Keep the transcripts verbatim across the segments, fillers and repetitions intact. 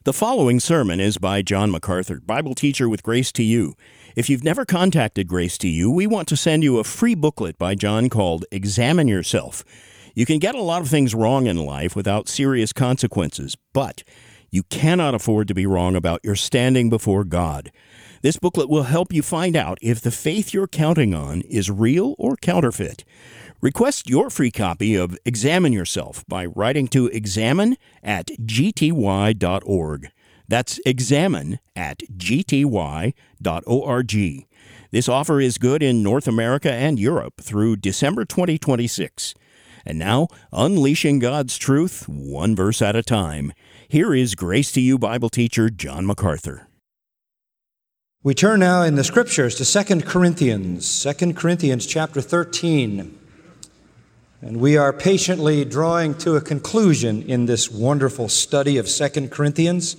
The following sermon is by John MacArthur, Bible teacher with Grace to You. If you've never contacted Grace to You, we want to send you a free booklet by John called Examine Yourself. You can get a lot of things wrong in life without serious consequences, but you cannot afford to be wrong about your standing before God. This booklet will help you find out if the faith you're counting on is real or counterfeit. Request your free copy of Examine Yourself by writing to examine at g t y dot org. That's examine at g t y dot org. This offer is good in North America and Europe through December twenty twenty-six. And now, unleashing God's truth, one verse at a time. Here is Grace to You Bible teacher John MacArthur. We turn now in the Scriptures to Second Corinthians, Second Corinthians chapter thirteen. And we are patiently drawing to a conclusion in this wonderful study of Second Corinthians.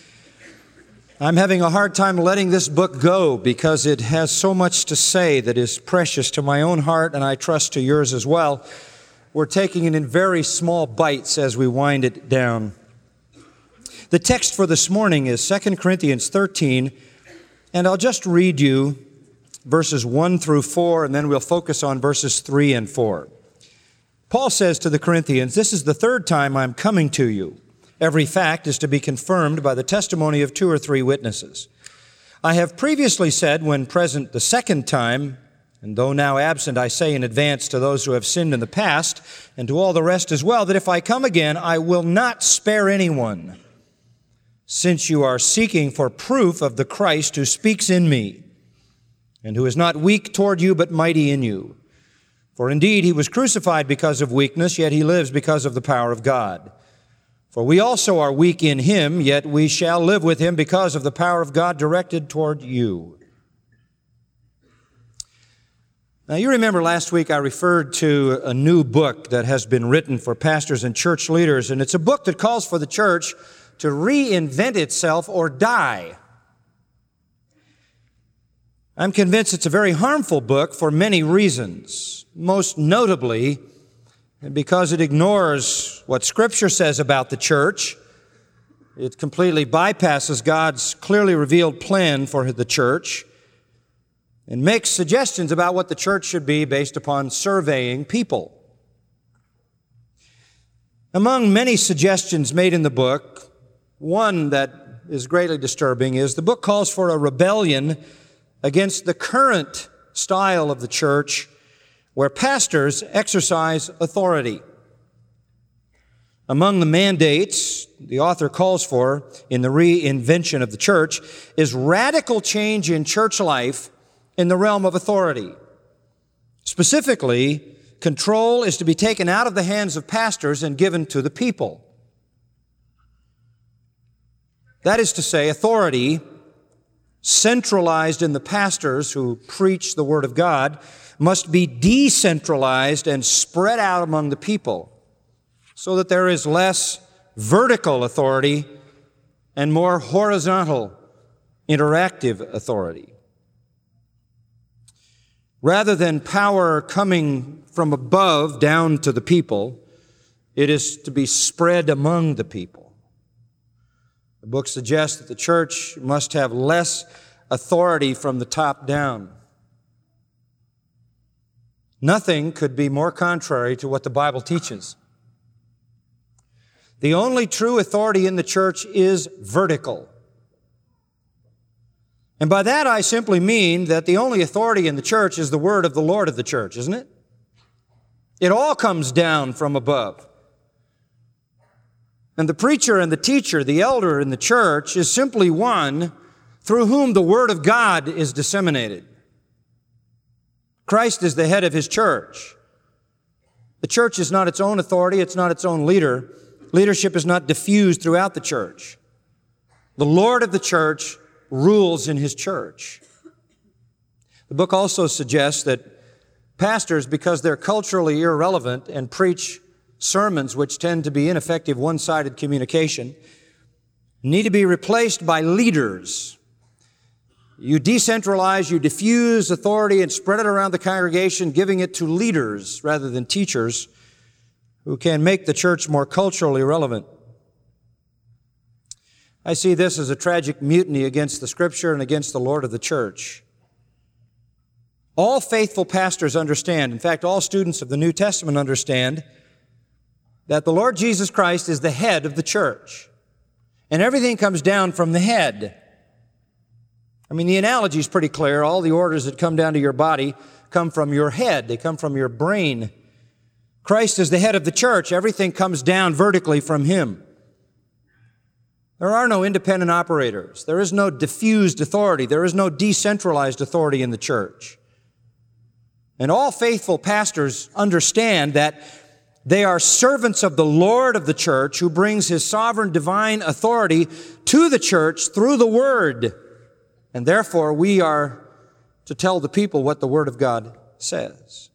I'm having a hard time letting this book go because it has so much to say that is precious to my own heart, and I trust to yours as well. We're taking it in very small bites as we wind it down. The text for this morning is Second Corinthians thirteen, and I'll just read you verses one through four, and then we'll focus on verses three and four. Paul says to the Corinthians, "This is the third time I'm coming to you. Every fact is to be confirmed by the testimony of two or three witnesses. I have previously said when present the second time, and though now absent, I say in advance to those who have sinned in the past, and to all the rest as well, that if I come again, I will not spare anyone, since you are seeking for proof of the Christ who speaks in me, and who is not weak toward you, but mighty in you. For indeed he was crucified because of weakness, yet he lives because of the power of God. For we also are weak in him, yet we shall live with him because of the power of God directed toward you." Now, you remember last week I referred to a new book that has been written for pastors and church leaders, and it's a book that calls for the church to reinvent itself or die. I'm convinced it's a very harmful book for many reasons, most notably because it ignores what Scripture says about the church. It completely bypasses God's clearly revealed plan for the church and makes suggestions about what the church should be based upon surveying people. Among many suggestions made in the book, one that is greatly disturbing is the book calls for a rebellion against the current style of the church where pastors exercise authority. Among the mandates the author calls for in the reinvention of the church is radical change in church life in the realm of authority. Specifically, control is to be taken out of the hands of pastors and given to the people. That is to say, authority centralized in the pastors who preach the Word of God must be decentralized and spread out among the people so that there is less vertical authority and more horizontal, interactive authority. Rather than power coming from above down to the people, it is to be spread among the people. The book suggests that the church must have less authority from the top down. Nothing could be more contrary to what the Bible teaches. The only true authority in the church is vertical. And by that I simply mean that the only authority in the church is the word of the Lord of the church, isn't it? It all comes down from above. And the preacher and the teacher, the elder in the church, is simply one through whom the Word of God is disseminated. Christ is the head of His church. The church is not its own authority, it's not its own leader. Leadership is not diffused throughout the church. The Lord of the church rules in His church. The book also suggests that pastors, because they're culturally irrelevant and preach sermons which tend to be ineffective one-sided communication, need to be replaced by leaders. You decentralize, you diffuse authority and spread it around the congregation, giving it to leaders rather than teachers who can make the church more culturally relevant. I see this as a tragic mutiny against the Scripture and against the Lord of the church. All faithful pastors understand, in fact, all students of the New Testament understand, that the Lord Jesus Christ is the head of the church. And everything comes down from the head. I mean, the analogy is pretty clear. All the orders that come down to your body come from your head. They come from your brain. Christ is the head of the church. Everything comes down vertically from Him. There are no independent operators. There is no diffused authority. There is no decentralized authority in the church. And all faithful pastors understand that they are servants of the Lord of the church who brings His sovereign divine authority to the church through the Word. And therefore, we are to tell the people what the Word of God says.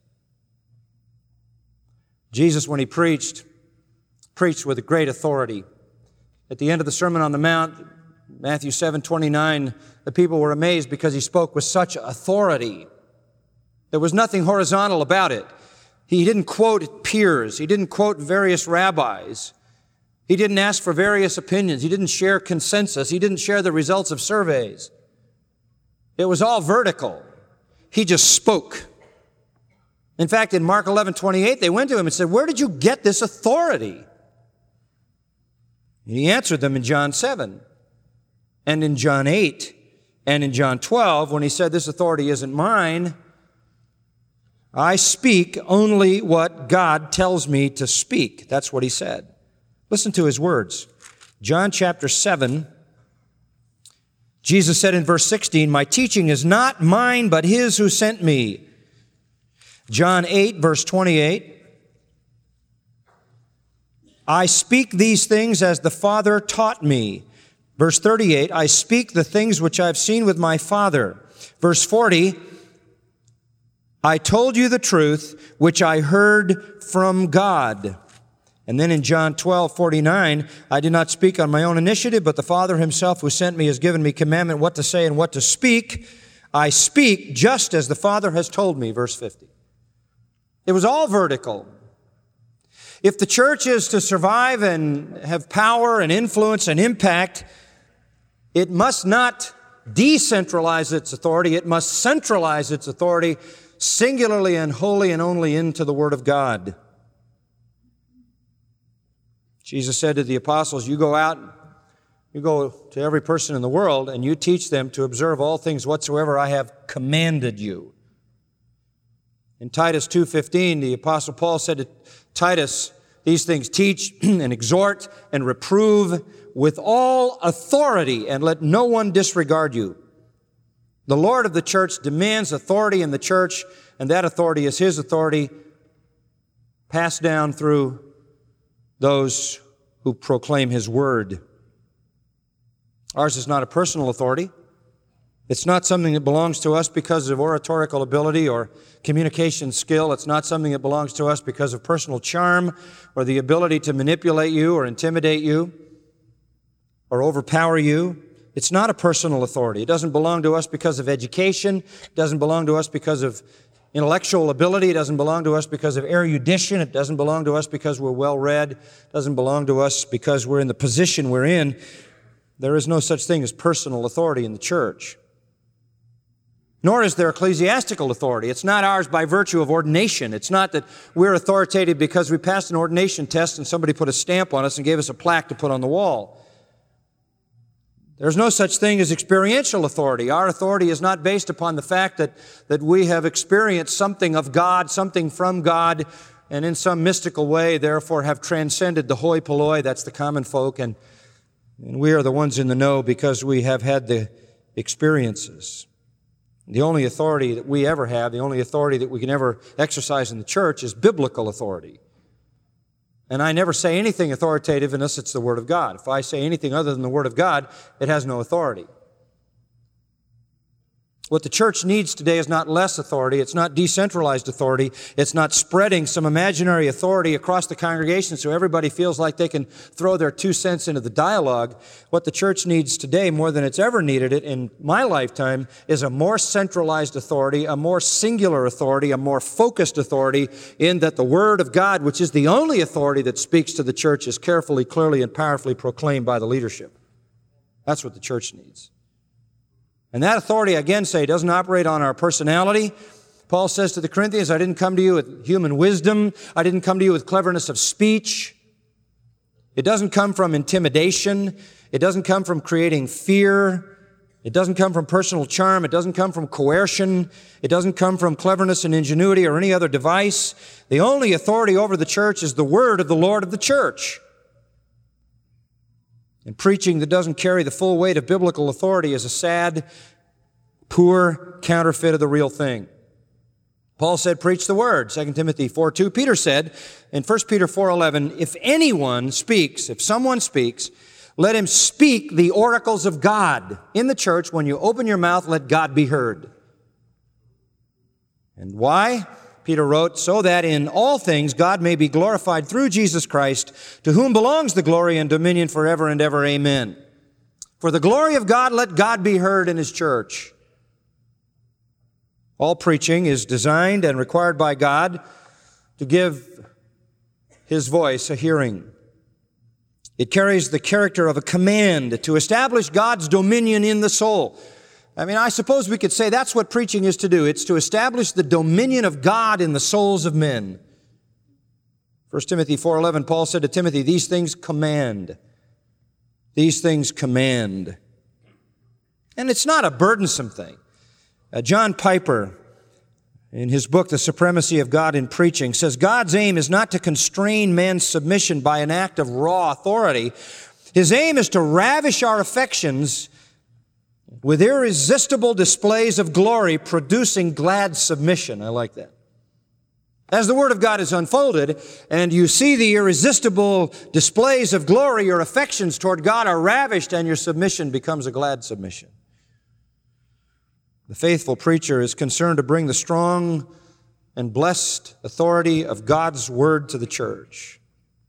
Jesus, when He preached, preached with great authority. At the end of the Sermon on the Mount, Matthew seven twenty-nine, the people were amazed because He spoke with such authority. There was nothing horizontal about it. He didn't quote peers. He didn't quote various rabbis. He didn't ask for various opinions. He didn't share consensus. He didn't share the results of surveys. It was all vertical. He just spoke. In fact, in Mark eleven twenty-eight, they went to Him and said, "Where did you get this authority?" And He answered them in John seven, and in John eight, and in John twelve, when He said, "This authority isn't mine. I speak only what God tells me to speak." That's what He said. Listen to His words. John chapter seven, Jesus said in verse sixteen, "My teaching is not mine, but His who sent me." John eight, verse twenty-eight, "I speak these things as the Father taught me." Verse thirty-eight, "I speak the things which I've seen with my Father." Verse forty, "I told you the truth which I heard from God." And then in John twelve forty-nine, "I did not speak on my own initiative, but the Father Himself who sent me has given me commandment what to say and what to speak. I speak just as the Father has told me." Verse fifty. It was all vertical. If the church is to survive and have power and influence and impact, it must not decentralize its authority. It must centralize its authority singularly and wholly and only into the Word of God. Jesus said to the apostles, "You go out, you go to every person in the world, and you teach them to observe all things whatsoever I have commanded you." In Titus two fifteen, the Apostle Paul said to Titus, "These things teach and exhort and reprove with all authority, and let no one disregard you." The Lord of the church demands authority in the church, and that authority is His authority passed down through those who proclaim His word. Ours is not a personal authority. It's not something that belongs to us because of oratorical ability or communication skill. It's not something that belongs to us because of personal charm or the ability to manipulate you or intimidate you or overpower you. It's not a personal authority. It doesn't belong to us because of education. It doesn't belong to us because of intellectual ability. It doesn't belong to us because of erudition. It doesn't belong to us because we're well-read. It doesn't belong to us because we're in the position we're in. There is no such thing as personal authority in the church. Nor is there ecclesiastical authority. It's not ours by virtue of ordination. It's not that we're authoritative because we passed an ordination test and somebody put a stamp on us and gave us a plaque to put on the wall. There's no such thing as experiential authority. Our authority is not based upon the fact that, that we have experienced something of God, something from God, and in some mystical way, therefore, have transcended the hoi polloi, that's the common folk, and, and we are the ones in the know because we have had the experiences. The only authority that we ever have, the only authority that we can ever exercise in the church is biblical authority. And I never say anything authoritative unless it's the Word of God. If I say anything other than the Word of God, it has no authority. What the church needs today is not less authority. It's not decentralized authority. It's not spreading some imaginary authority across the congregation so everybody feels like they can throw their two cents into the dialogue. What the church needs today, more than it's ever needed it in my lifetime, is a more centralized authority, a more singular authority, a more focused authority, in that the Word of God, which is the only authority that speaks to the church, is carefully, clearly, and powerfully proclaimed by the leadership. That's what the church needs. And that authority, again, say, doesn't operate on our personality. Paul says to the Corinthians, I didn't come to you with human wisdom. I didn't come to you with cleverness of speech. It doesn't come from intimidation. It doesn't come from creating fear. It doesn't come from personal charm. It doesn't come from coercion. It doesn't come from cleverness and ingenuity or any other device. The only authority over the church is the word of the Lord of the church. And preaching that doesn't carry the full weight of biblical authority is a sad, poor counterfeit of the real thing. Paul said, preach the word, Second Timothy four two. Peter said in First Peter four eleven, if anyone speaks, if someone speaks, let him speak the oracles of God. In the church, when you open your mouth, let God be heard. And why? Peter wrote, so that in all things God may be glorified through Jesus Christ, to whom belongs the glory and dominion forever and ever. Amen. For the glory of God, let God be heard in His church. All preaching is designed and required by God to give His voice a hearing. It carries the character of a command to establish God's dominion in the soul. I mean, I suppose we could say that's what preaching is to do. It's to establish the dominion of God in the souls of men. First Timothy four eleven, Paul said to Timothy, these things command. These things command. And it's not a burdensome thing. Uh, John Piper, in his book, The Supremacy of God in Preaching, says God's aim is not to constrain man's submission by an act of raw authority. His aim is to ravish our affections with irresistible displays of glory, producing glad submission. I like that. As the Word of God is unfolded, and you see the irresistible displays of glory, your affections toward God are ravished, and your submission becomes a glad submission. The faithful preacher is concerned to bring the strong and blessed authority of God's Word to the church.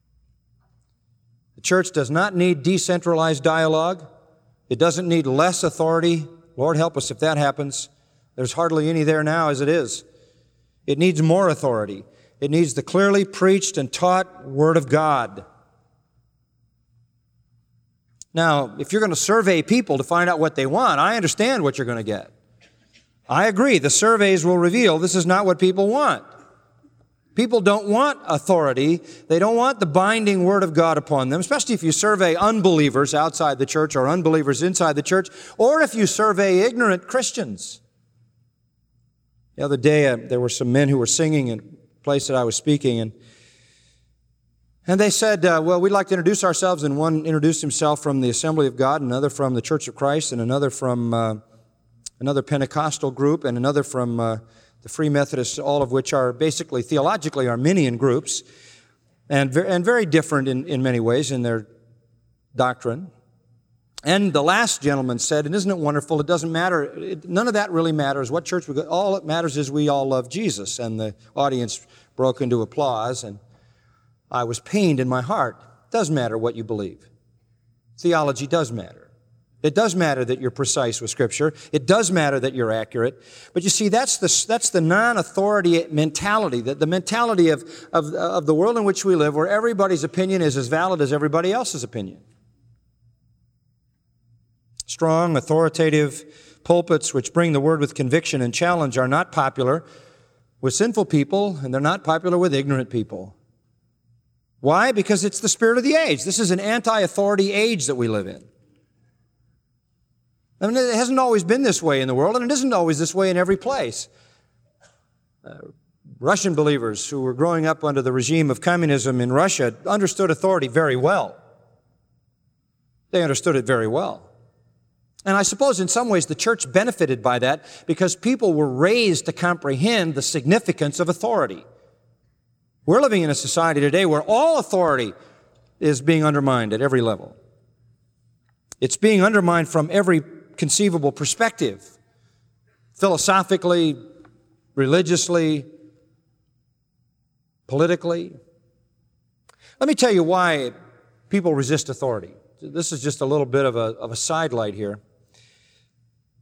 The church does not need decentralized dialogue. It doesn't need less authority. Lord help us if that happens. There's hardly any there now as it is. It needs more authority. It needs the clearly preached and taught Word of God. Now, if you're going to survey people to find out what they want, I understand what you're going to get. I agree. The surveys will reveal this is not what people want. People don't want authority. They don't want the binding Word of God upon them, especially if you survey unbelievers outside the church or unbelievers inside the church, or if you survey ignorant Christians. The other day, uh, there were some men who were singing in a place that I was speaking, and and they said, uh, well, we'd like to introduce ourselves, and one introduced himself from the Assembly of God, another from the Church of Christ, and another from uh, another Pentecostal group, and another from uh, the Free Methodists, all of which are basically theologically Arminian groups, and, ver- and very different in, in many ways in their doctrine. And the last gentleman said, and isn't it wonderful, it doesn't matter, it, none of that really matters, what church we go, all that matters is we all love Jesus. And the audience broke into applause, and I was pained in my heart. It does matter what you believe. Theology does matter. It does matter that you're precise with Scripture. It does matter that you're accurate. But you see, that's the, that's the non-authority mentality, the, the mentality of, of, of the world in which we live, where everybody's opinion is as valid as everybody else's opinion. Strong, authoritative pulpits which bring the Word with conviction and challenge are not popular with sinful people, and they're not popular with ignorant people. Why? Because it's the spirit of the age. This is an anti-authority age that we live in. I mean, it hasn't always been this way in the world, and it isn't always this way in every place. Uh, Russian believers who were growing up under the regime of communism in Russia understood authority very well. They understood it very well. And I suppose in some ways the church benefited by that because people were raised to comprehend the significance of authority. We're living in a society today where all authority is being undermined at every level. It's being undermined from every conceivable perspective, philosophically, religiously, politically. Let me tell you why people resist authority. This is just a little bit of a, of a sidelight here.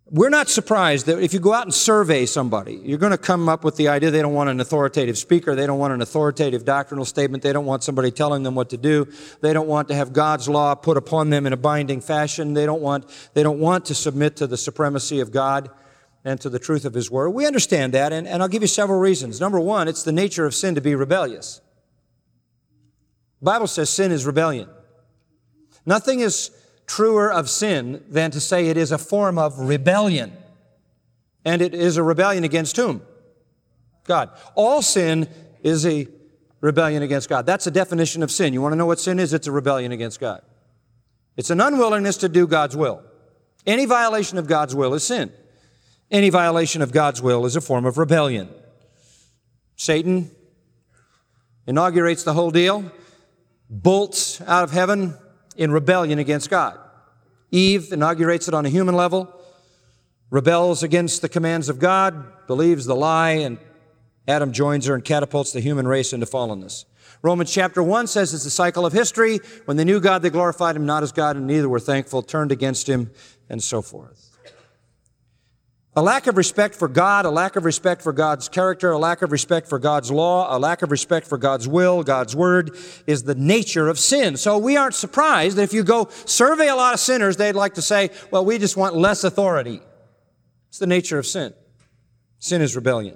We're not surprised that if you go out and survey somebody, you're going to come up with the idea they don't want an authoritative speaker, they don't want an authoritative doctrinal statement, they don't want somebody telling them what to do, they don't want to have God's law put upon them in a binding fashion, they don't want, they don't want to submit to the supremacy of God and to the truth of His Word. We understand that, and, and I'll give you several reasons. Number one, it's the nature of sin to be rebellious. The Bible says sin is rebellion. Nothing is truer of sin than to say it is a form of rebellion. And it is a rebellion against whom? God. All sin is a rebellion against God. That's a definition of sin. You want to know what sin is? It's a rebellion against God. It's an unwillingness to do God's will. Any violation of God's will is sin. Any violation of God's will is a form of rebellion. Satan inaugurates the whole deal, bolts out of heaven in rebellion against God. Eve inaugurates it on a human level, rebels against the commands of God, believes the lie, and Adam joins her and catapults the human race into fallenness. Romans chapter one says it's the cycle of history. When they knew God, they glorified Him not as God, and neither were thankful, turned against Him, and so forth. A lack of respect for God, a lack of respect for God's character, a lack of respect for God's law, a lack of respect for God's will, God's word, is the nature of sin. So we aren't surprised that if you go survey a lot of sinners, they'd like to say, well, we just want less authority. It's the nature of sin. Sin is rebellion.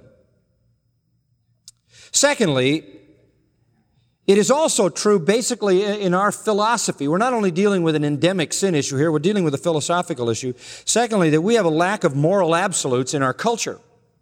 Secondly, it is also true basically in our philosophy. We're not only dealing with an endemic sin issue here, we're dealing with a philosophical issue. Secondly, that we have a lack of moral absolutes in our culture.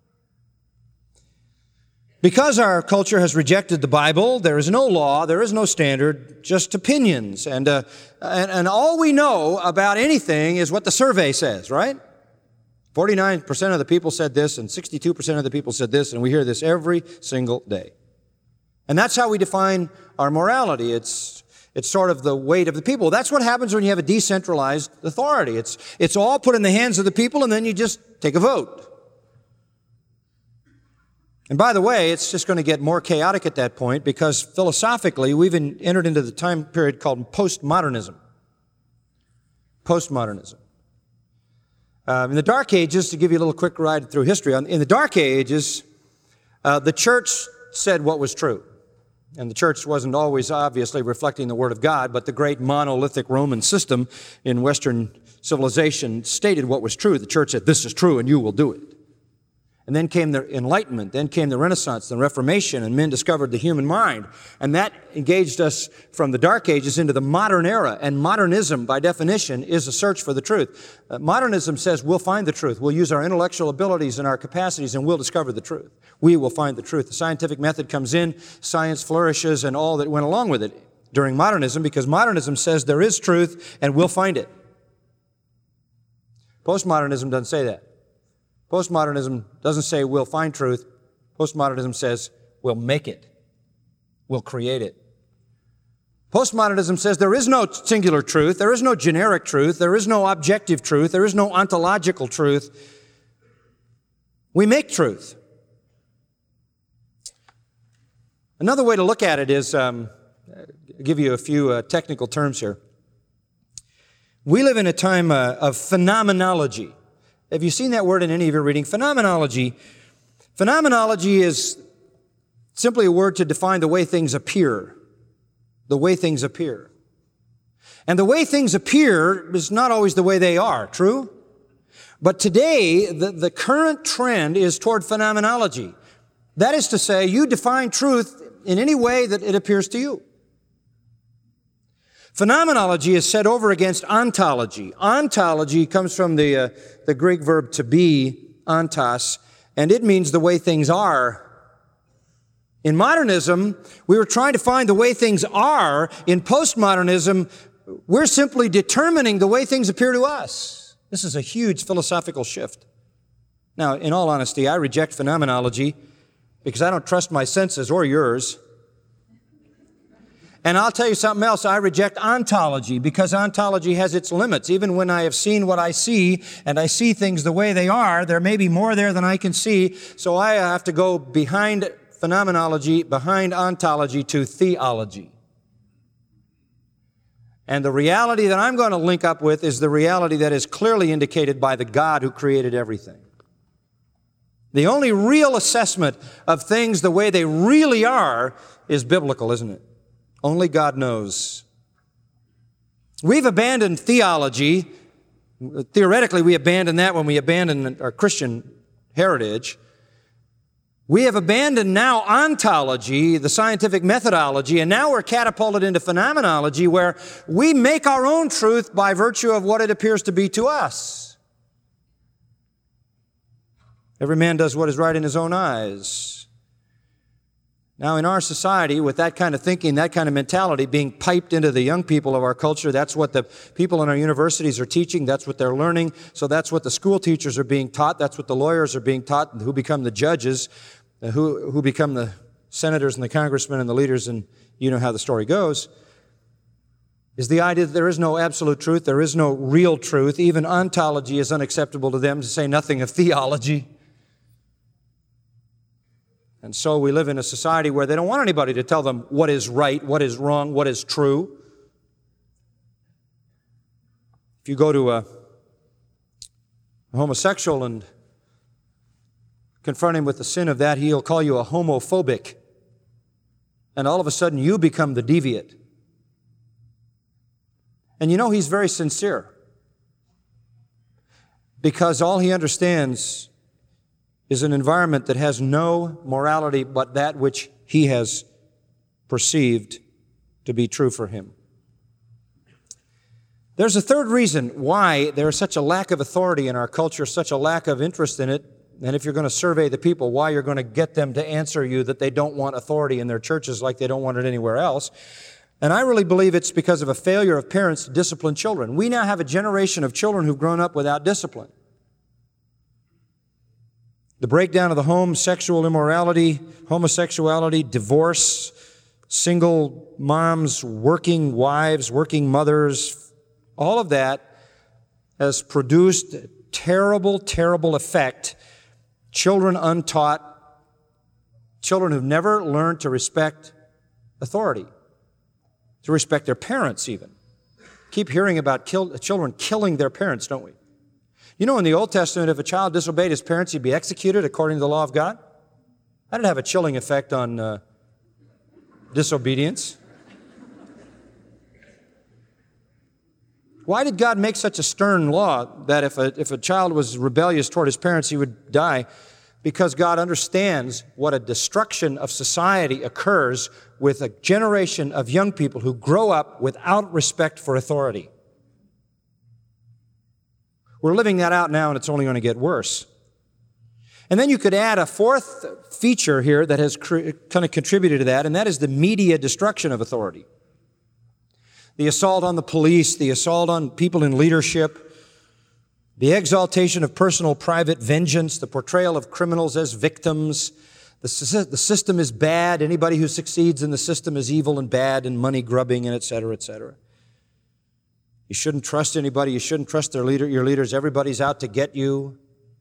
Because our culture has rejected the Bible, there is no law, there is no standard, just opinions. And, uh, and, and all we know about anything is what the survey says, right? forty-nine percent of the people said this, and sixty-two percent of the people said this, and we hear this every single day. And that's how we define our morality. It's, it's sort of the weight of the people. That's what happens when you have a decentralized authority. It's, it's all put in the hands of the people, and then you just take a vote. And by the way, it's just going to get more chaotic at that point because philosophically, we've in, entered into the time period called postmodernism. Postmodernism. Um, in the Dark Ages, to give you a little quick ride through history, in the Dark Ages, uh, the church said what was true. And the church wasn't always obviously reflecting the Word of God, but the great monolithic Roman system in Western civilization stated what was true. The church said, this is true and you will do it. And then came the Enlightenment, then came the Renaissance, the Reformation, and men discovered the human mind. And that engaged us from the Dark Ages into the modern era. And modernism, by definition, is a search for the truth. Uh, modernism says we'll find the truth. We'll use our intellectual abilities and our capacities and we'll discover the truth. We will find the truth. The scientific method comes in, science flourishes, and all that went along with it during modernism, because modernism says there is truth and we'll find it. Postmodernism doesn't say that. Postmodernism doesn't say we'll find truth. Postmodernism says we'll make it. We'll create it. Postmodernism says there is no singular truth. There is no generic truth. There is no objective truth. There is no ontological truth. We make truth. Another way to look at it is, um, I'll give you a few uh, technical terms here. We live in a time uh, of phenomenology. Have you seen that word in any of your reading? Phenomenology. Phenomenology is simply a word to define the way things appear. The way things appear. And the way things appear is not always the way they are, true? But today, the, the current trend is toward phenomenology. That is to say, you define truth in any way that it appears to you. Phenomenology is set over against ontology. Ontology comes from the, uh, the Greek verb to be, ontos, and it means the way things are. In modernism, we were trying to find the way things are. In postmodernism, we're simply determining the way things appear to us. This is a huge philosophical shift. Now, in all honesty, I reject phenomenology because I don't trust my senses or yours. And I'll tell you something else. I reject ontology because ontology has its limits. Even when I have seen what I see and I see things the way they are, there may be more there than I can see. So I have to go behind phenomenology, behind ontology to theology. And the reality that I'm going to link up with is the reality that is clearly indicated by the God who created everything. The only real assessment of things the way they really are is biblical, isn't it? Only God knows. We've abandoned theology. Theoretically, we abandon that when we abandon our Christian heritage. We have abandoned now ontology, the scientific methodology, and now we're catapulted into phenomenology where we make our own truth by virtue of what it appears to be to us. Every man does what is right in his own eyes. Now, in our society, with that kind of thinking, that kind of mentality being piped into the young people of our culture, that's what the people in our universities are teaching, that's what they're learning, so that's what the school teachers are being taught, that's what the lawyers are being taught, who become the judges, who, who become the senators and the congressmen and the leaders, and you know how the story goes, is the idea that there is no absolute truth, there is no real truth. Even ontology is unacceptable to them, to say nothing of theology. And so we live in a society where they don't want anybody to tell them what is right, what is wrong, what is true. If you go to a, a homosexual and confront him with the sin of that, he'll call you a homophobic. And all of a sudden you become the deviant. And you know he's very sincere, because all he understands is an environment that has no morality but that which he has perceived to be true for him. There's a third reason why there is such a lack of authority in our culture, such a lack of interest in it, and if you're going to survey the people, why you're going to get them to answer you that they don't want authority in their churches like they don't want it anywhere else. And I really believe it's because of a failure of parents to discipline children. We now have a generation of children who've grown up without discipline. The breakdown of the home, sexual immorality, homosexuality, divorce, single moms, working wives, working mothers, all of that has produced a terrible, terrible effect. Children untaught, children who've never learned to respect authority, to respect their parents even. Keep hearing about kill, children killing their parents, don't we? You know, in the Old Testament, if a child disobeyed his parents, he'd be executed according to the law of God. That'd have a chilling effect on uh, disobedience. Why did God make such a stern law that if a, if a child was rebellious toward his parents, he would die? Because God understands what a destruction of society occurs with a generation of young people who grow up without respect for authority. We're living that out now, and it's only going to get worse. And then you could add a fourth feature here that has cr- kind of contributed to that, and that is the media destruction of authority. The assault on the police, the assault on people in leadership, the exaltation of personal private vengeance, the portrayal of criminals as victims. The, the system is bad. Anybody who succeeds in the system is evil and bad and money grubbing and et cetera, et cetera. You shouldn't trust anybody. You shouldn't trust their leader, your leaders. Everybody's out to get you.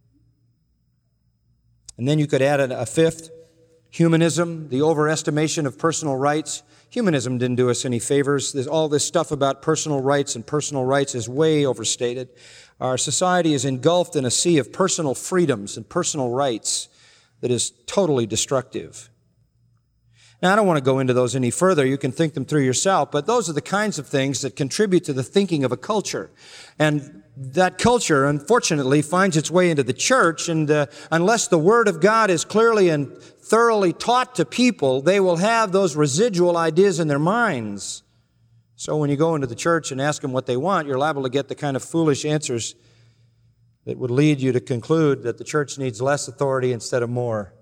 And then you could add a, a fifth, humanism, the overestimation of personal rights. Humanism didn't do us any favors. There's all this stuff about personal rights and personal rights is way overstated. Our society is engulfed in a sea of personal freedoms and personal rights that is totally destructive. Now, I don't want to go into those any further. You can think them through yourself, but those are the kinds of things that contribute to the thinking of a culture. And that culture, unfortunately, finds its way into the church, and uh, unless the Word of God is clearly and thoroughly taught to people, they will have those residual ideas in their minds. So when you go into the church and ask them what they want, you're liable to get the kind of foolish answers that would lead you to conclude that the church needs less authority instead of more.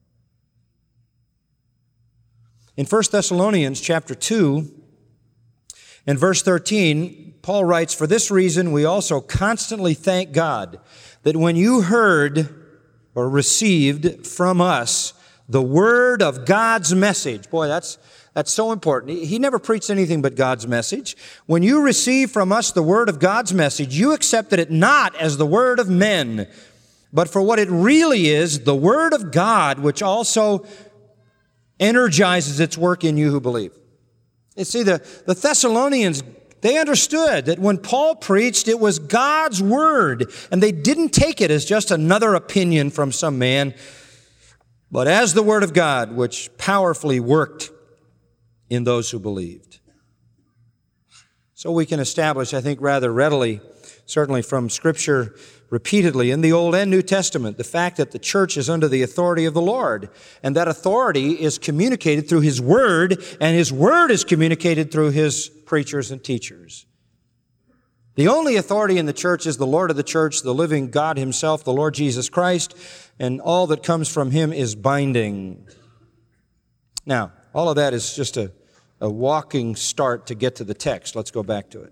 In First Thessalonians chapter two and verse thirteen, Paul writes, "For this reason we also constantly thank God that when you heard or received from us the word of God's message." Boy, that's that's so important. He never preached anything but God's message. "When you received from us the word of God's message, you accepted it not as the word of men, but for what it really is, the word of God, which also energizes its work in you who believe." You see, the, the Thessalonians, They understood that when Paul preached, it was God's word, and they didn't take it as just another opinion from some man, but as the word of God, which powerfully worked in those who believed. So we can establish, I think, rather readily, certainly from Scripture repeatedly in the Old and New Testament, the fact that the church is under the authority of the Lord, and that authority is communicated through His Word, and His Word is communicated through His preachers and teachers. The only authority in the church is the Lord of the church, the living God Himself, the Lord Jesus Christ, and all that comes from Him is binding. Now, all of that is just a, a walking start to get to the text. Let's go back to it.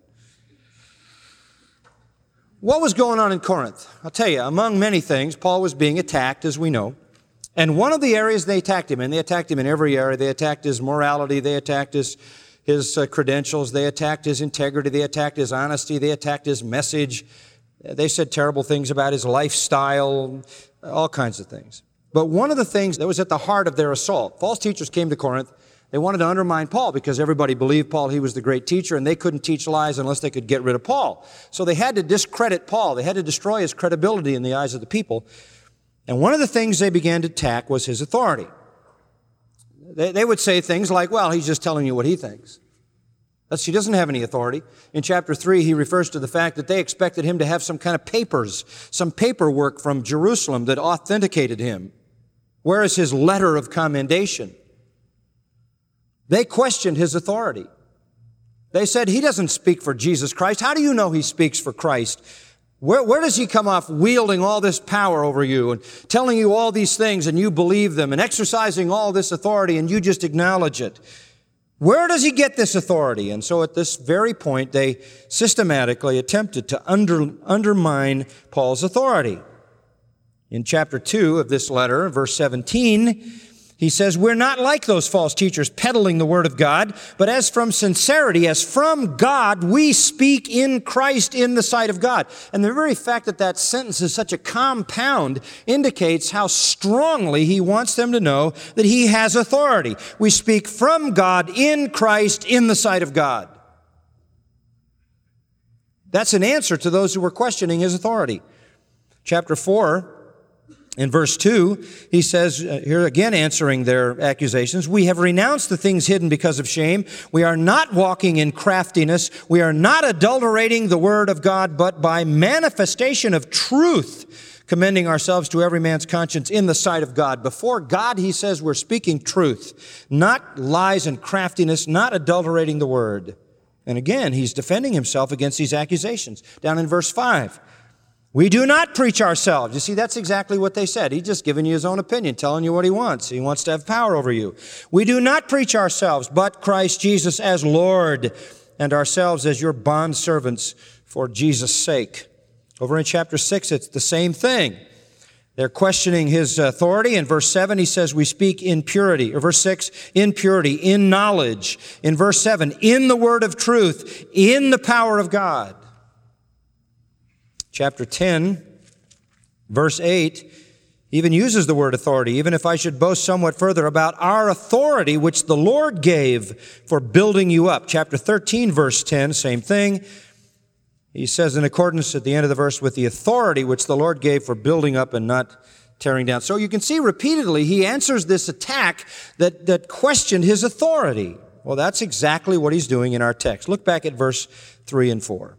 What was going on in Corinth? I'll tell you, among many things, Paul was being attacked, as we know. And one of the areas they attacked him, and they attacked him in every area, they attacked his morality, they attacked his, his uh, credentials, they attacked his integrity, they attacked his honesty, they attacked his message. They said terrible things about his lifestyle, all kinds of things. But one of the things that was at the heart of their assault, false teachers came to Corinth. They wanted to undermine Paul because everybody believed Paul, he was the great teacher, and they couldn't teach lies unless they could get rid of Paul. So they had to discredit Paul. They had to destroy his credibility in the eyes of the people. And one of the things they began to attack was his authority. They, they would say things like, well, he's just telling you what he thinks. That's, he doesn't have any authority. In chapter three, he refers to the fact that they expected him to have some kind of papers, some paperwork from Jerusalem that authenticated him. Where is his letter of commendation? They questioned his authority. They said, he doesn't speak for Jesus Christ. How do you know he speaks for Christ? Where, where does he come off wielding all this power over you and telling you all these things and you believe them and exercising all this authority and you just acknowledge it? Where does he get this authority? And so at this very point, they systematically attempted to under, undermine Paul's authority. In chapter two of this letter, verse seventeen, he says, we're not like those false teachers peddling the word of God, but as from sincerity, as from God, we speak in Christ in the sight of God. And the very fact that that sentence is such a compound indicates how strongly he wants them to know that he has authority. We speak from God in Christ in the sight of God. That's an answer to those who were questioning his authority. Chapter four, in verse two, he says, uh, here again answering their accusations, we have renounced the things hidden because of shame. We are not walking in craftiness. We are not adulterating the word of God, but by manifestation of truth, commending ourselves to every man's conscience in the sight of God. Before God, he says, we're speaking truth, not lies and craftiness, not adulterating the word. And again, he's defending himself against these accusations. Down in verse five, we do not preach ourselves. You see, that's exactly what they said. He's just giving you his own opinion, telling you what he wants. He wants to have power over you. We do not preach ourselves, but Christ Jesus as Lord, and ourselves as your bondservants for Jesus' sake. Over in chapter six, it's the same thing. They're questioning his authority. In verse seven, he says, we speak in purity. Or verse six, in purity, in knowledge. In verse seven, in the word of truth, in the power of God. Chapter ten, verse eight, even uses the word authority. Even if I should boast somewhat further about our authority, which the Lord gave for building you up. Chapter thirteen, verse ten, same thing. He says in accordance at the end of the verse with the authority which the Lord gave for building up and not tearing down. So you can see repeatedly he answers this attack that, that questioned his authority. Well, that's exactly what he's doing in our text. Look back at verse three and four.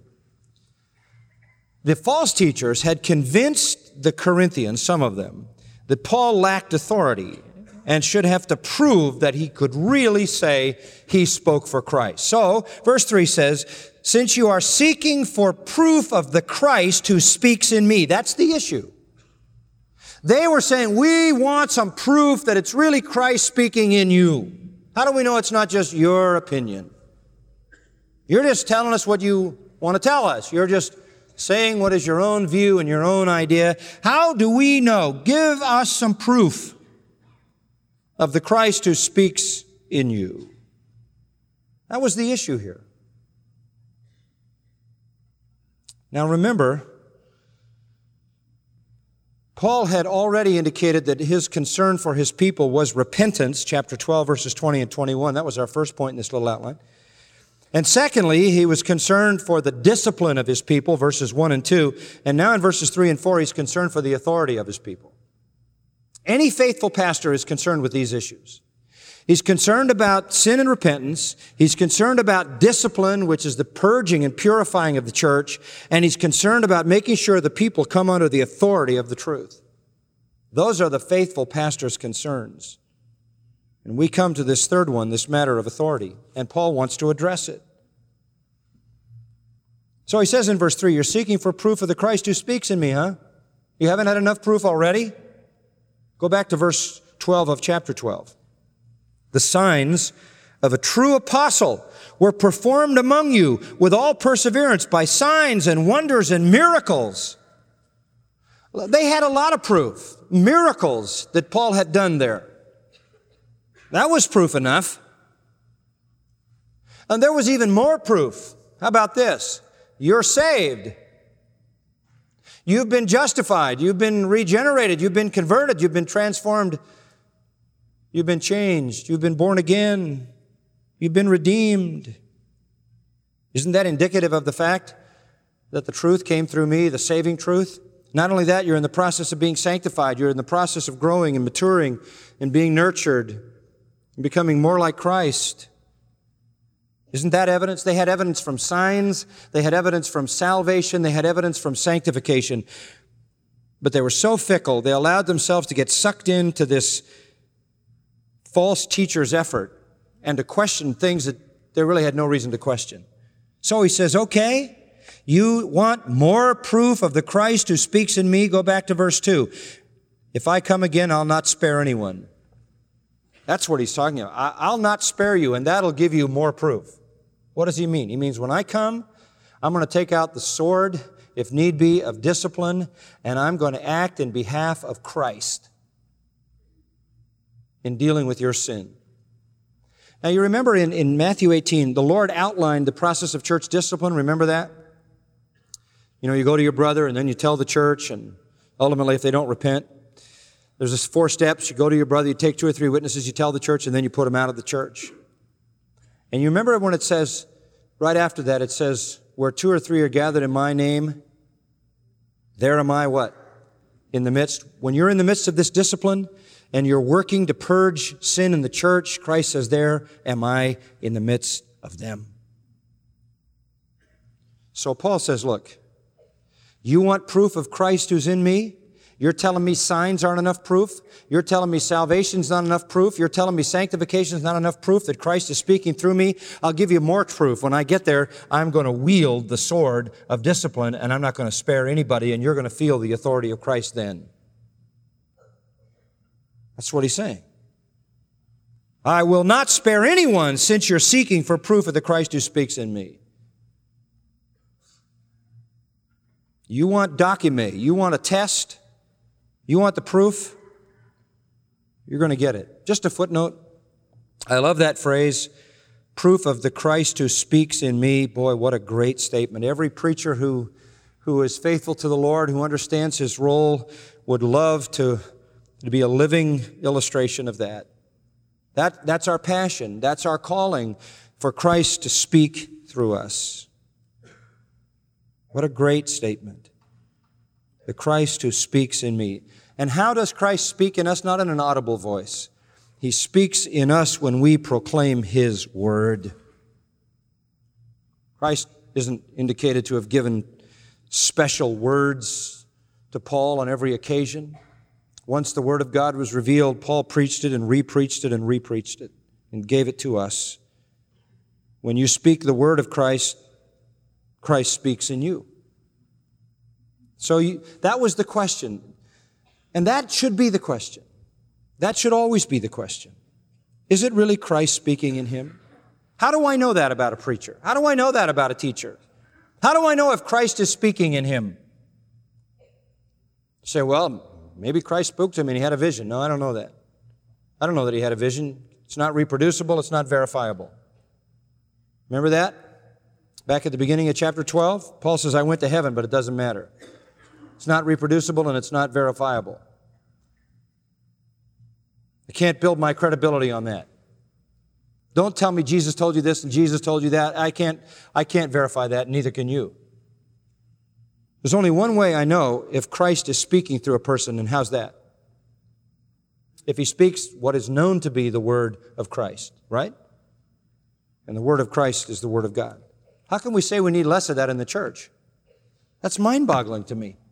The false teachers had convinced the Corinthians, some of them, that Paul lacked authority and should have to prove that he could really say he spoke for Christ. So, verse three says, since you are seeking for proof of the Christ who speaks in me, that's the issue. They were saying, we want some proof that it's really Christ speaking in you. How do we know it's not just your opinion? You're just telling us what you want to tell us. You're just saying what is your own view and your own idea. How do we know? Give us some proof of the Christ who speaks in you. That was the issue here. Now remember, Paul had already indicated that his concern for his people was repentance, chapter twelve, verses twenty and twenty-one. That was our first point in this little outline. And secondly, he was concerned for the discipline of his people, verses one and two. And now in verses three and four, he's concerned for the authority of his people. Any faithful pastor is concerned with these issues. He's concerned about sin and repentance. He's concerned about discipline, which is the purging and purifying of the church. And he's concerned about making sure the people come under the authority of the truth. Those are the faithful pastor's concerns. And we come to this third one, this matter of authority. And Paul wants to address it. So he says in verse three, you're seeking for proof of the Christ who speaks in me, huh? You haven't had enough proof already? Go back to verse twelve of chapter twelve. The signs of a true apostle were performed among you with all perseverance by signs and wonders and miracles. They had a lot of proof, miracles that Paul had done there. That was proof enough. And there was even more proof. How about this? You're saved. You've been justified. You've been regenerated. You've been converted. You've been transformed. You've been changed. You've been born again. You've been redeemed. Isn't that indicative of the fact that the truth came through me, the saving truth? Not only that, you're in the process of being sanctified. You're in the process of growing and maturing and being nurtured and becoming more like Christ. Isn't that evidence? They had evidence from signs. They had evidence from salvation. They had evidence from sanctification. But they were so fickle, they allowed themselves to get sucked into this false teacher's effort and to question things that they really had no reason to question. So he says, okay, you want more proof of the Christ who speaks in me? Go back to verse two. If I come again, I'll not spare anyone. That's what he's talking about. I'll not spare you, and that'll give you more proof. What does he mean? He means when I come, I'm going to take out the sword, if need be, of discipline, and I'm going to act in behalf of Christ in dealing with your sin. Now, you remember in, in Matthew eighteen, the Lord outlined the process of church discipline. Remember that? You know, you go to your brother, and then you tell the church, and ultimately, if they don't repent, there's this four steps. You go to your brother, you take two or three witnesses, you tell the church, and then you put them out of the church. And you remember when it says, right after that, it says, where two or three are gathered in my name, there am I what? In the midst. When you're in the midst of this discipline and you're working to purge sin in the church, Christ says, there am I in the midst of them. So Paul says, look, you want proof of Christ who's in me? You're telling me signs aren't enough proof? You're telling me salvation's not enough proof? You're telling me sanctification's not enough proof that Christ is speaking through me? I'll give you more proof. When I get there, I'm going to wield the sword of discipline, and I'm not going to spare anybody, and you're going to feel the authority of Christ then. That's what he's saying. I will not spare anyone since you're seeking for proof of the Christ who speaks in me. You want document, you want a test, you want the proof, you're going to get it. Just a footnote. I love that phrase, proof of the Christ who speaks in me. Boy, what a great statement. Every preacher who, who is faithful to the Lord, who understands his role, would love to, to be a living illustration of that. That. That's our passion. That's our calling, for Christ to speak through us. What a great statement. The Christ who speaks in me. And how does Christ speak in us? Not in an audible voice. He speaks in us when we proclaim His word. Christ isn't indicated to have given special words to Paul on every occasion. Once the word of God was revealed, Paul preached it and re-preached it and re-preached it and gave it to us. When you speak the word of Christ, Christ speaks in you. So you, that was the question. And that should be the question. That should always be the question. Is it really Christ speaking in him? How do I know that about a preacher? How do I know that about a teacher? How do I know if Christ is speaking in him? You say, well, maybe Christ spoke to him and he had a vision. No, I don't know that. I don't know that he had a vision. It's not reproducible. It's not verifiable. Remember that? Back at the beginning of chapter twelve, Paul says, I went to heaven, but it doesn't matter. It's not reproducible and it's not verifiable. I can't build my credibility on that. Don't tell me Jesus told you this and Jesus told you that. I can't, I can't verify that, neither can you. There's only one way I know if Christ is speaking through a person, and how's that? If he speaks what is known to be the Word of Christ, right? And the Word of Christ is the Word of God. How can we say we need less of that in the church? That's mind-boggling to me.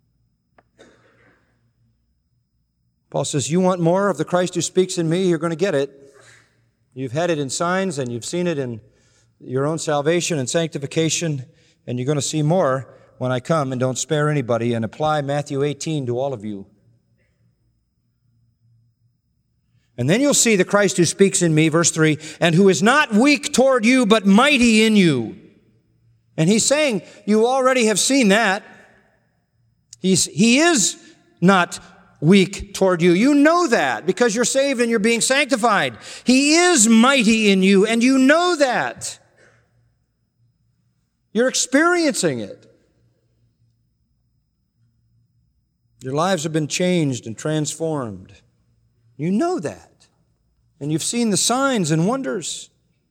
Paul says, you want more of the Christ who speaks in me, you're going to get it. You've had it in signs, and you've seen it in your own salvation and sanctification, and you're going to see more when I come, and don't spare anybody, and apply Matthew eighteen to all of you. And then you'll see the Christ who speaks in me, verse three, and who is not weak toward you, but mighty in you. And he's saying, you already have seen that. He's, he is not weak toward you. You know that because you're saved and you're being sanctified. He is mighty in you, and you know that. You're experiencing it. Your lives have been changed and transformed. You know that. And you've seen the signs and wonders.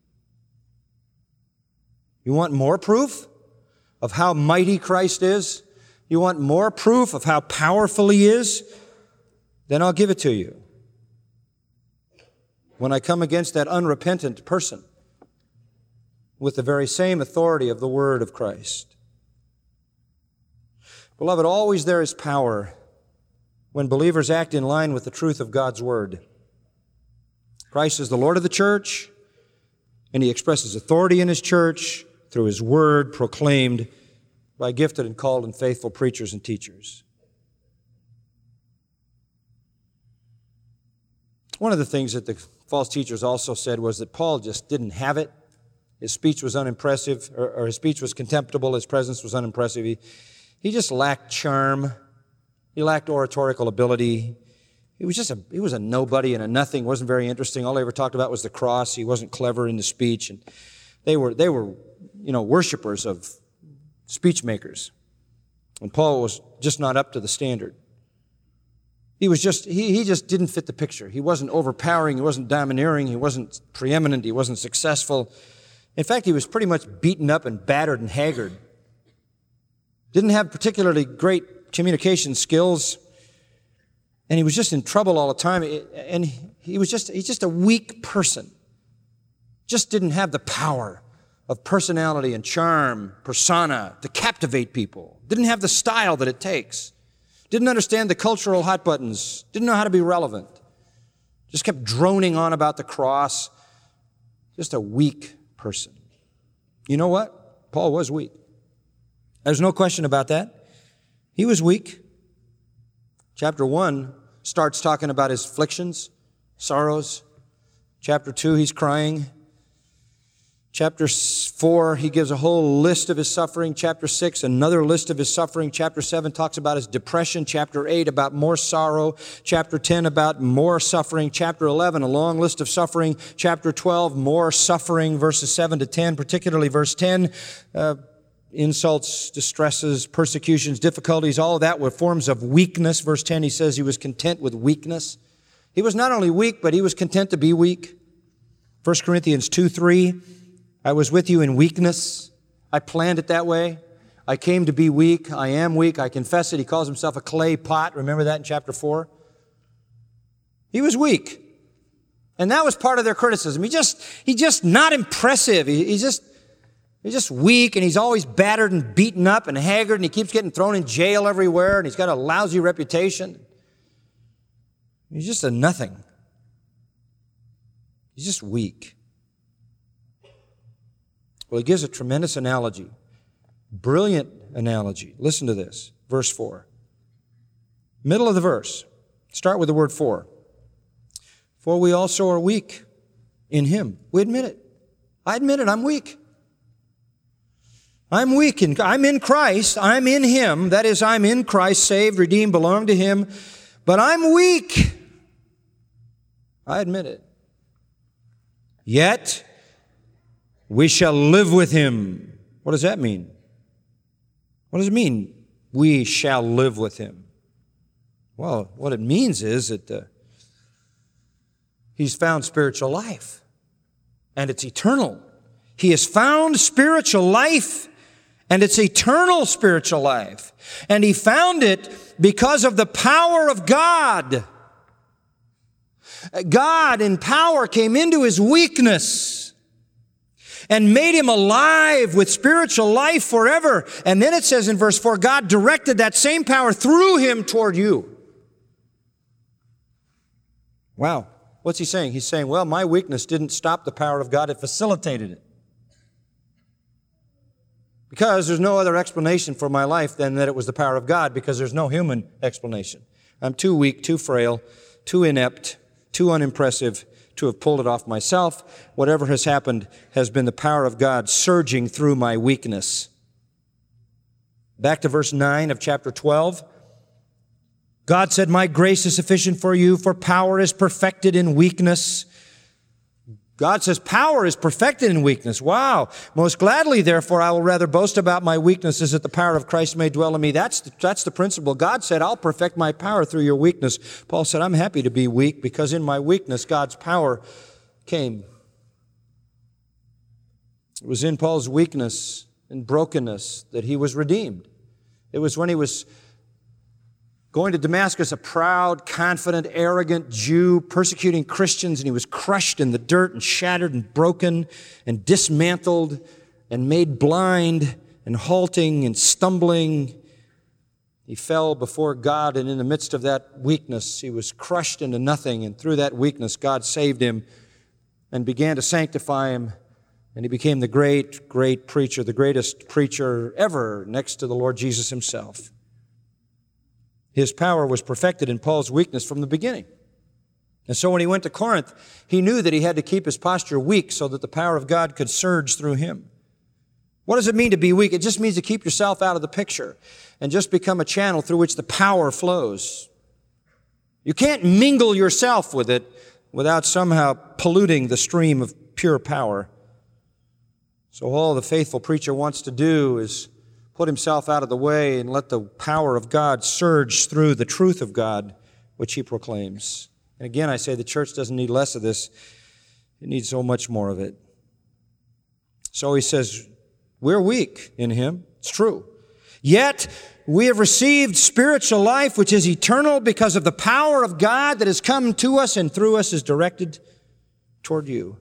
You want more proof of how mighty Christ is? You want more proof of how powerful He is? Then I'll give it to you. When I come against that unrepentant person with the very same authority of the Word of Christ. Beloved, always there is power when believers act in line with the truth of God's Word. Christ is the Lord of the church, and He expresses authority in His church through His Word proclaimed by gifted and called and faithful preachers and teachers. One of the things that the false teachers also said was that Paul just didn't have it. His speech was unimpressive, or, or his speech was contemptible, his presence was unimpressive. He, he just lacked charm. He lacked oratorical ability. He was just a, he was a nobody and a nothing, wasn't very interesting. All he ever talked about was the cross. He wasn't clever in the speech. And they were, they were, you know, worshipers of speech makers. And Paul was just not up to the standard. He was just, he, he just didn't fit the picture. He wasn't overpowering. He wasn't domineering. He wasn't preeminent. He wasn't successful. In fact, he was pretty much beaten up and battered and haggard. Didn't have particularly great communication skills. And he was just in trouble all the time. And he was just, he's just a weak person. Just didn't have the power of personality and charm, persona, to captivate people. Didn't have the style that it takes. Didn't understand the cultural hot buttons. Didn't know how to be relevant. Just kept droning on about the cross. Just a weak person. You know what? Paul was weak. There's no question about that. He was weak. Chapter one starts talking about his afflictions, sorrows. Chapter two, he's crying. Chapter four, he gives a whole list of his suffering. Chapter six, another list of his suffering. Chapter seven talks about his depression. Chapter eight, about more sorrow. Chapter ten, about more suffering. Chapter eleven, a long list of suffering. Chapter twelve, more suffering, verses seven to ten, particularly verse ten. Uh, insults, distresses, persecutions, difficulties, all of that were forms of weakness. Verse ten, he says he was content with weakness. He was not only weak, but he was content to be weak. First Corinthians two three, I was with you in weakness. I planned it that way. I came to be weak. I am weak. I confess it. He calls himself a clay pot. Remember that in chapter four? He was weak. And that was part of their criticism. He just, he's just not impressive. He, he's just, he's just weak, and he's always battered and beaten up and haggard, and he keeps getting thrown in jail everywhere, and he's got a lousy reputation. He's just a nothing. He's just weak. Well, he gives a tremendous analogy, brilliant analogy. Listen to this, verse four. Middle of the verse. Start with the word for. For we also are weak in Him. We admit it. I admit it, I'm weak. I'm weak. In, I'm in Christ. I'm in Him. That is, I'm in Christ, saved, redeemed, belong to Him. But I'm weak. I admit it. Yet we shall live with Him. What does that mean? What does it mean, we shall live with Him? Well, what it means is that uh, He's found spiritual life. and it's eternal. He has found spiritual life, and it's eternal spiritual life. And he found it because of the power of God. God in power came into his weakness and made him alive with spiritual life forever. And then it says in verse four, God directed that same power through him toward you. Wow. What's he saying? He's saying, well, my weakness didn't stop the power of God. It facilitated it. Because there's no other explanation for my life than that it was the power of God, because there's no human explanation. I'm too weak, too frail, too inept, too unimpressive to have pulled it off myself. Whatever has happened has been the power of God surging through my weakness. Back to verse nine of chapter twelve. God said, my grace is sufficient for you, for power is perfected in weakness. God says power is perfected in weakness. Wow. Most gladly, therefore, I will rather boast about my weaknesses that the power of Christ may dwell in me. That's the, that's the principle. God said, I'll perfect my power through your weakness. Paul said, I'm happy to be weak because in my weakness, God's power came. It was in Paul's weakness and brokenness that he was redeemed. It was when he was going to Damascus, a proud, confident, arrogant Jew persecuting Christians, and he was crushed in the dirt and shattered and broken and dismantled and made blind and halting and stumbling. He fell before God, and in the midst of that weakness, he was crushed into nothing, and through that weakness, God saved him and began to sanctify him, and he became the great, great preacher, the greatest preacher ever next to the Lord Jesus himself. His power was perfected in Paul's weakness from the beginning. And so when he went to Corinth, he knew that he had to keep his posture weak so that the power of God could surge through him. What does it mean to be weak? It just means to keep yourself out of the picture and just become a channel through which the power flows. You can't mingle yourself with it without somehow polluting the stream of pure power. So all the faithful preacher wants to do is put himself out of the way and let the power of God surge through the truth of God, which he proclaims. And again, I say the church doesn't need less of this. It needs so much more of it. So he says, we're weak in him. It's true. Yet we have received spiritual life, which is eternal because of the power of God that has come to us and through us is directed toward you.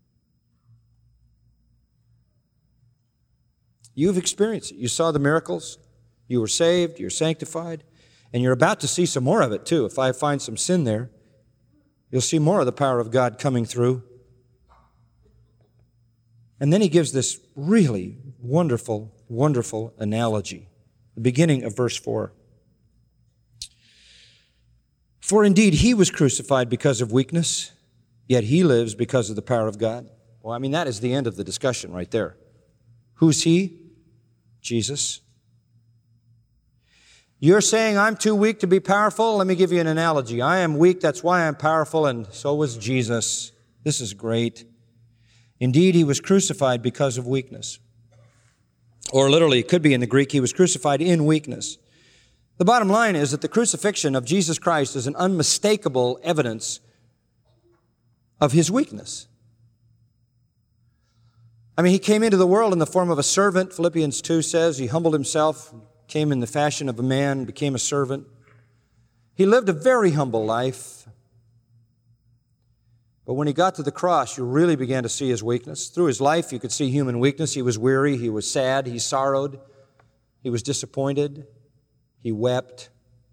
You've experienced it. You saw the miracles. You were saved. You're sanctified. And you're about to see some more of it, too. If I find some sin there, you'll see more of the power of God coming through. And then he gives this really wonderful, wonderful analogy. The beginning of verse four. For indeed, he was crucified because of weakness, yet he lives because of the power of God. Well, I mean, that is the end of the discussion right there. Who's he? Jesus. You're saying I'm too weak to be powerful? Let me give you an analogy. I am weak, that's why I'm powerful, and so was Jesus. This is great. Indeed, he was crucified because of weakness. Or literally, it could be in the Greek, he was crucified in weakness. The bottom line is that the crucifixion of Jesus Christ is an unmistakable evidence of his weakness. I mean, he came into the world in the form of a servant. Philippians two says he humbled himself, came in the fashion of a man, became a servant. He lived a very humble life. But when he got to the cross, you really began to see his weakness. Through his life, you could see human weakness. He was weary, he was sad, he sorrowed, he was disappointed, he wept.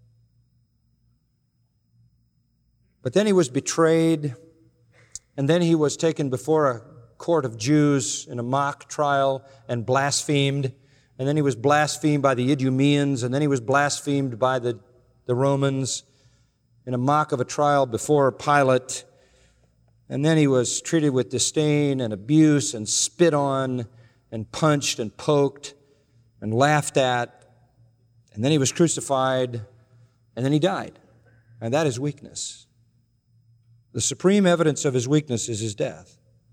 But then he was betrayed, and then he was taken before a court of Jews in a mock trial and blasphemed. And then he was blasphemed by the Idumeans, and then he was blasphemed by the, the Romans in a mock of a trial before Pilate. And then he was treated with disdain and abuse and spit on and punched and poked and laughed at. And then he was crucified, and then he died. And that is weakness. The supreme evidence of his weakness is his death.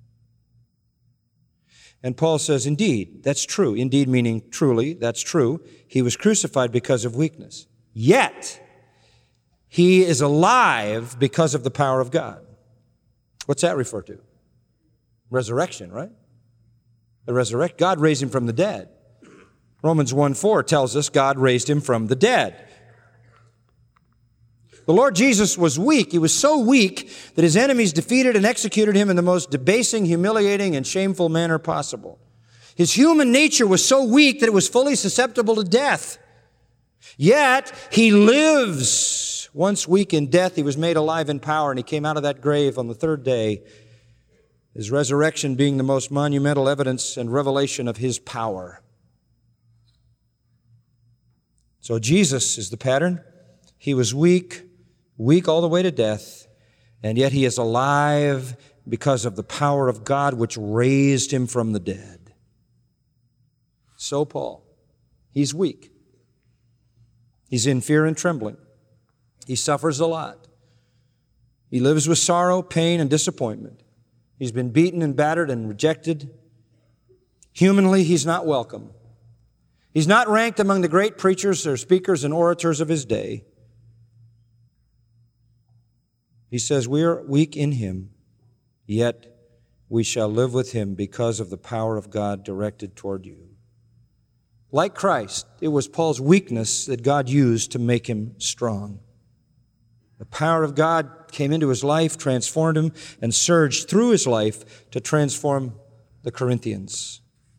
And Paul says, indeed, that's true. Indeed meaning truly, that's true. He was crucified because of weakness. Yet, he is alive because of the power of God. What's that refer to? Resurrection, right? The resurrect, God raised him from the dead. Romans one four tells us God raised him from the dead. The Lord Jesus was weak. He was so weak that his enemies defeated and executed him in the most debasing, humiliating, and shameful manner possible. His human nature was so weak that it was fully susceptible to death. Yet he lives. Once weak in death, he was made alive in power, and he came out of that grave on the third day, his resurrection being the most monumental evidence and revelation of his power. So Jesus is the pattern. He was weak, weak all the way to death, and yet he is alive because of the power of God which raised him from the dead. So Paul, he's weak. He's in fear and trembling. He suffers a lot. He lives with sorrow, pain, and disappointment. He's been beaten and battered and rejected. Humanly, he's not welcome. He's not ranked among the great preachers or speakers and orators of his day. He says, we are weak in him, yet we shall live with him because of the power of God directed toward you. Like Christ, it was Paul's weakness that God used to make him strong. The power of God came into his life, transformed him, and surged through his life to transform the Corinthians.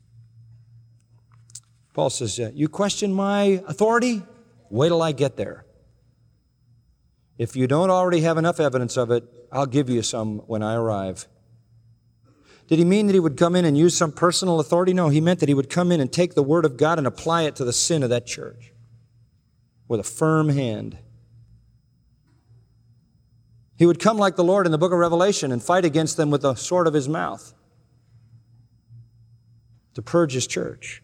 Paul says, you question my authority? Wait till I get there. If you don't already have enough evidence of it, I'll give you some when I arrive. Did he mean that he would come in and use some personal authority? No, he meant that he would come in and take the Word of God and apply it to the sin of that church with a firm hand. He would come like the Lord in the book of Revelation and fight against them with the sword of his mouth to purge his church.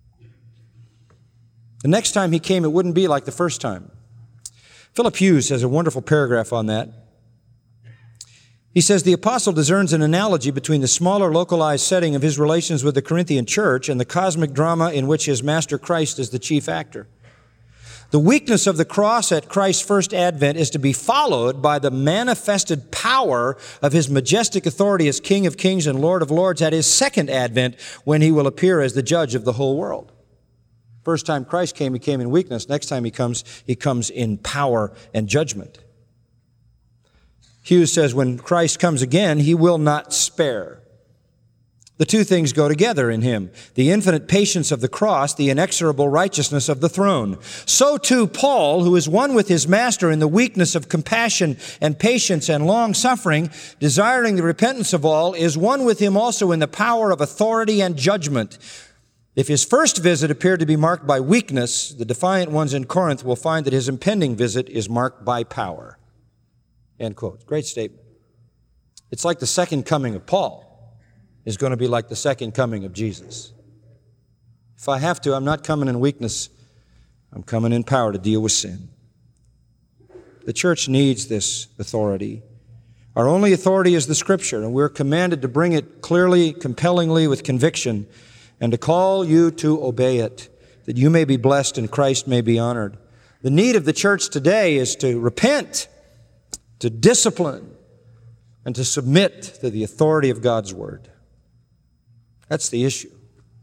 The next time he came, it wouldn't be like the first time. Philip Hughes has a wonderful paragraph on that. He says, the apostle discerns an analogy between the smaller localized setting of his relations with the Corinthian church and the cosmic drama in which his master Christ is the chief actor. The weakness of the cross at Christ's first advent is to be followed by the manifested power of his majestic authority as King of Kings and Lord of Lords at his second advent, when he will appear as the judge of the whole world. First time Christ came, he came in weakness. Next time he comes, he comes in power and judgment. Hughes says, when Christ comes again, he will not spare. The two things go together in him. The infinite patience of the cross, the inexorable righteousness of the throne. So too Paul, who is one with his master in the weakness of compassion and patience and long suffering, desiring the repentance of all, is one with him also in the power of authority and judgment. If his first visit appeared to be marked by weakness, the defiant ones in Corinth will find that his impending visit is marked by power. End quote. Great statement. It's like the second coming of Paul is going to be like the second coming of Jesus. If I have to, I'm not coming in weakness. I'm coming in power to deal with sin. The church needs this authority. Our only authority is the Scripture, and we're commanded to bring it clearly, compellingly, with conviction, and to call you to obey it, that you may be blessed and Christ may be honored. The need of the church today is to repent, to discipline, and to submit to the authority of God's Word. That's the issue.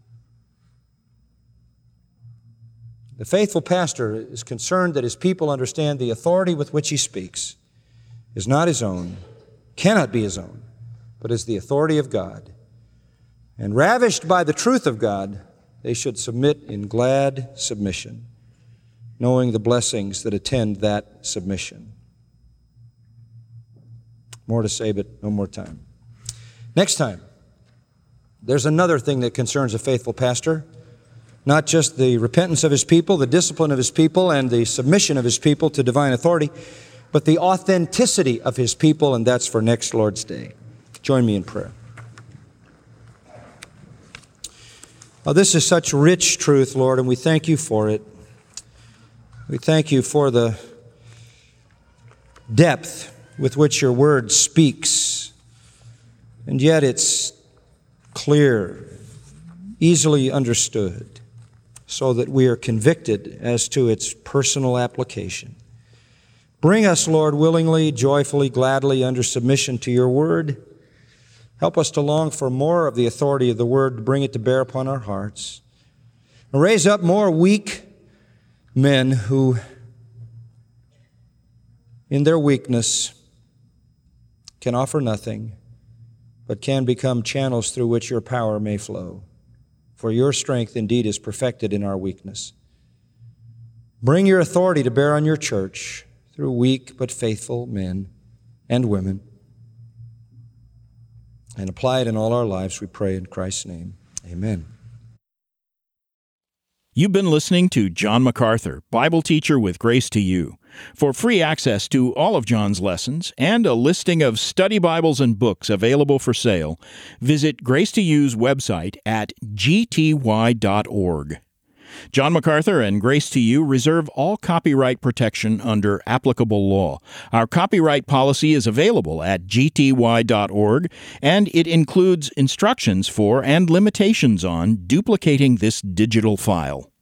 The faithful pastor is concerned that his people understand the authority with which he speaks is not his own, cannot be his own, but is the authority of God. And ravished by the truth of God, they should submit in glad submission, knowing the blessings that attend that submission. More to say, but no more time. Next time, there's another thing that concerns a faithful pastor, not just the repentance of his people, the discipline of his people, and the submission of his people to divine authority, but the authenticity of his people, and that's for next Lord's Day. Join me in prayer. Oh, this is such rich truth, Lord, and we thank you for it. We thank you for the depth with which your word speaks, and yet it's clear, easily understood, so that we are convicted as to its personal application. Bring us, Lord, willingly, joyfully, gladly under submission to your word. Help us to long for more of the authority of the Word, to bring it to bear upon our hearts. And raise up more weak men who, in their weakness, can offer nothing, but can become channels through which your power may flow. For your strength indeed is perfected in our weakness. Bring your authority to bear on your church through weak but faithful men and women, and apply it in all our lives, we pray in Christ's name. Amen. You've been listening to John MacArthur, Bible teacher with Grace to You. For free access to all of John's lessons and a listing of study Bibles and books available for sale, visit Grace to You's website at g t y dot org. John MacArthur and Grace to You reserve all copyright protection under applicable law. Our copyright policy is available at g t y dot org, and it includes instructions for and limitations on duplicating this digital file.